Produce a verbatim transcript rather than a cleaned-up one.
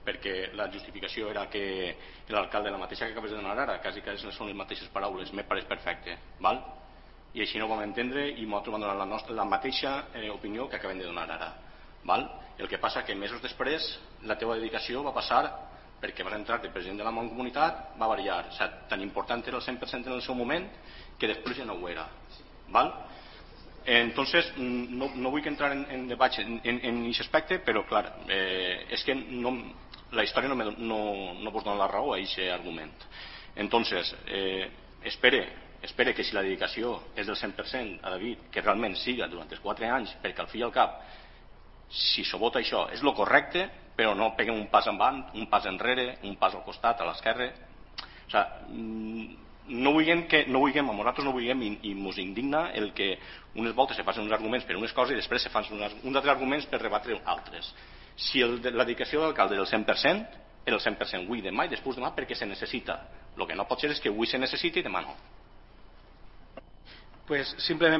perquè la justificació era que l'alcalde, la mateixa que acabes de donar ara, quasi que són les mateixes paraules, me pareix perfecte, val? I així no ho vam entendre i nosaltres vam donar la, nostra, la mateixa eh, opinió que acabem de donar ara, val? El que passa que mesos després la teva dedicació va passar, perquè vas entrar de president de la Mancomunitat, va variar, o sigui, tan important era el cent per cent en el seu moment que després ja no ho era, val? Entonces no, no vull entrar en, en debat en aquest aspecte, però clar, eh, és que no, la història no, me, no, no vos dona la raó a aquest argument. Entonces eh, espere, espere que si la dedicació és del cent per cent a David, que realment siga durant els quatre anys, perquè al fi i al cap, si s'ho vota això és lo correcte, però no peguem un pas endavant, un pas enrere, un pas al costat, a l'esquerra. O sigui, no vulguem que no vulguem, a nosaltres no vulguem i, i ens indigna el que unes voltes se facin uns arguments per unes coses i després se fan uns, uns altres arguments per rebatre altres. Si el, la dedicació de l'alcalde és el cent per cent, era el cent per cent avui, demà i després demà perquè se necessita. El que no pot ser és que avui se necessita i demà no. Pues simplement